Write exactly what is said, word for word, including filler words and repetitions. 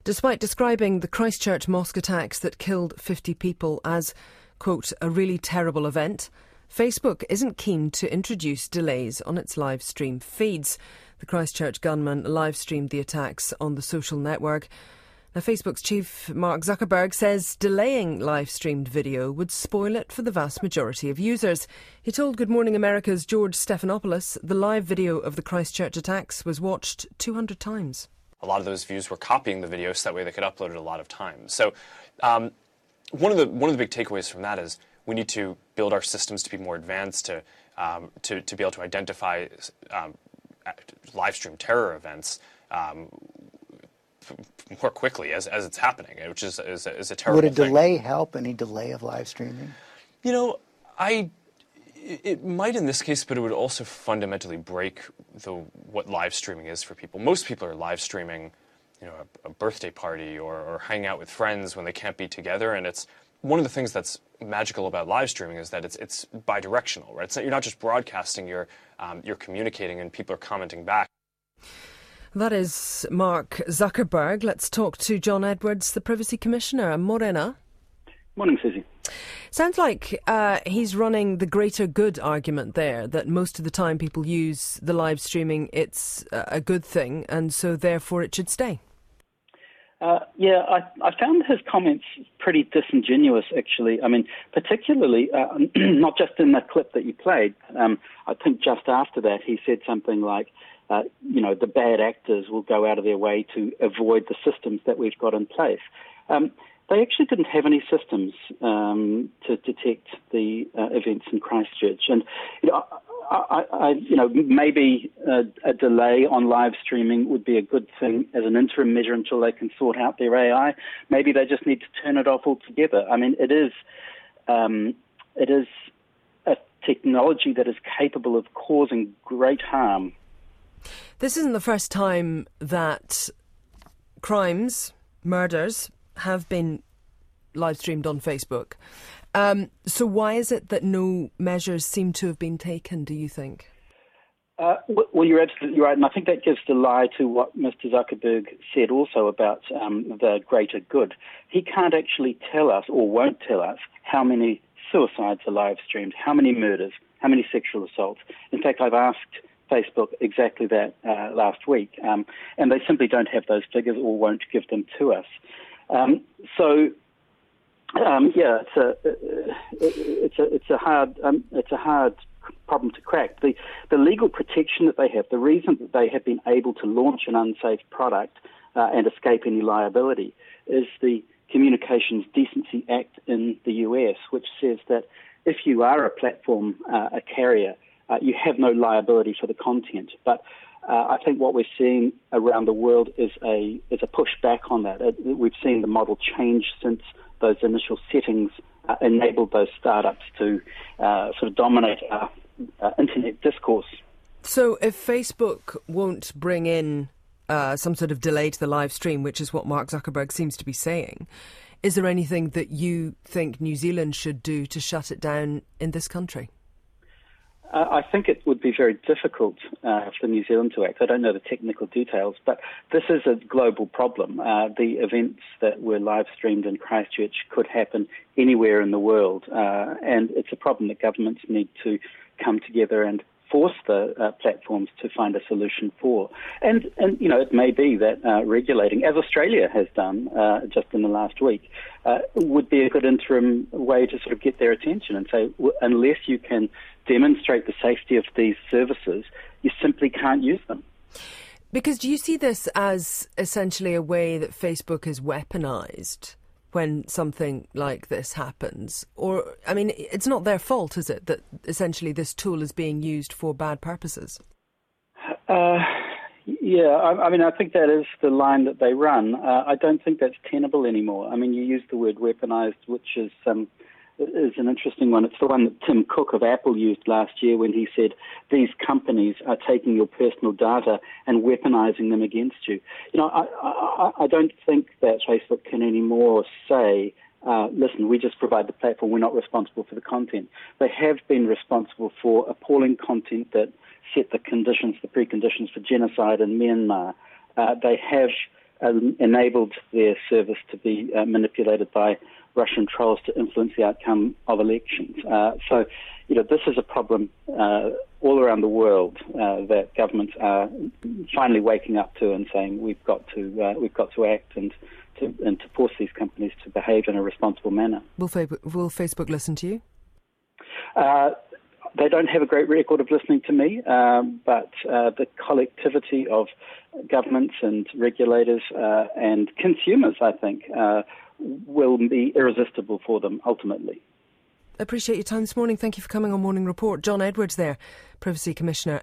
Despite describing the Christchurch mosque attacks that killed fifty people as, quote, a really terrible event, Facebook isn't keen to introduce delays on its live stream feeds. The Christchurch gunman live streamed the attacks on the social network. Now, Facebook's chief, Mark Zuckerberg, says delaying live-streamed video would spoil it for the vast majority of users. He told Good Morning America's George Stephanopoulos the live video of the Christchurch attacks was watched two hundred times. A lot of those views were copying the video so that way they could upload it a lot of times. So um, one of the one of the big takeaways from that is we need to build our systems to be more advanced, to um, to, to be able to identify um, live stream terror events um, more quickly as, as it's happening, which is, is, is a terrible thing. Would a delay thing. help, any delay of live streaming? You know, I... It might in this case, but it would also fundamentally break the what live streaming is for people. Most people are live streaming, you know, a, a birthday party or, or hanging out with friends when they can't be together. And it's one of the things that's magical about live streaming is that it's it's bi-directional, right? It's not, you're not just broadcasting; you're um, you're communicating, and people are commenting back. That is Mark Zuckerberg. Let's talk to John Edwards, the Privacy Commissioner. Morena. Morning, Susie. Sounds like uh, he's running the greater good argument there, that most of the time people use the live streaming, it's a good thing, and so therefore it should stay. Uh, yeah, I, I found his comments pretty disingenuous, actually. I mean, particularly, uh, not just in the clip that you played. Um, I think just after that he said something like, uh, you know, the bad actors will go out of their way to avoid the systems that we've got in place. Um, They actually didn't have any systems um, to detect the uh, events in Christchurch, and you know, I, I, you know, maybe a, a delay on live streaming would be a good thing as an interim measure until they can sort out their A I. Maybe they just need to turn it off altogether. I mean, it is, um, it is a technology that is capable of causing great harm. This isn't the first time that crimes, murders, have been live streamed on Facebook. Um, so why is it that no measures seem to have been taken, do you think? Uh, well, you're absolutely right, and I think that gives the lie to what Mister Zuckerberg said also about um, the greater good. He can't actually tell us, or won't tell us, how many suicides are live streamed, how many murders, how many sexual assaults. In fact, I've asked Facebook exactly that uh, last week, um, and they simply don't have those figures or won't give them to us. Um, so, um, yeah, it's a it's a it's a hard um, it's a hard problem to crack. The the legal protection that they have, the reason that they have been able to launch an unsafe product uh, and escape any liability, is the Communications Decency Act in the U S, which says that if you are a platform, uh, a carrier, uh, you have no liability for the content, but Uh, I think what we're seeing around the world is a is a push back on that. It, we've seen the model change since those initial settings uh, enabled those startups to uh, sort of dominate our uh, internet discourse. So if Facebook won't bring in uh, some sort of delay to the live stream, which is what Mark Zuckerberg seems to be saying, is there anything that you think New Zealand should do to shut it down in this country? Uh, I think it would be very difficult uh, for New Zealand to act. I don't know the technical details, but this is a global problem. Uh, the events that were live streamed in Christchurch could happen anywhere in the world, uh, and it's a problem that governments need to come together and force the uh, platforms to find a solution for. And, and you know, it may be that uh, regulating, as Australia has done uh, just in the last week, uh, would be a good interim way to sort of get their attention and say, well, unless you can demonstrate the safety of these services, you simply can't use them. Because do you see this as essentially a way that Facebook is weaponised when something like this happens? Or, I mean, it's not their fault, is it, that essentially this tool is being used for bad purposes? Uh, yeah, I, I mean, I think that is the line that they run. Uh, I don't think that's tenable anymore. I mean, you use the word weaponised, which is um, is an interesting one. It's the one that Tim Cook of Apple used last year when he said, these companies are taking your personal data and weaponizing them against you. You know, I, I, I don't think that Facebook can anymore say, uh, listen, we just provide the platform, we're not responsible for the content. They have been responsible for appalling content that set the conditions, the preconditions for genocide in Myanmar. Uh, they have um, enabled their service to be uh, manipulated by Russian trolls to influence the outcome of elections. Uh, so, you know, this is a problem uh, all around the world uh, that governments are finally waking up to and saying we've got to uh, we've got to act and to and to force these companies to behave in a responsible manner. Will, Fa- will Facebook listen to you? Uh, they don't have a great record of listening to me, um, but uh, the collectivity of governments and regulators uh, and consumers, I think, uh, will be irresistible for them ultimately. Appreciate your time this morning. Thank you for coming on Morning Report. John Edwards there, Privacy Commissioner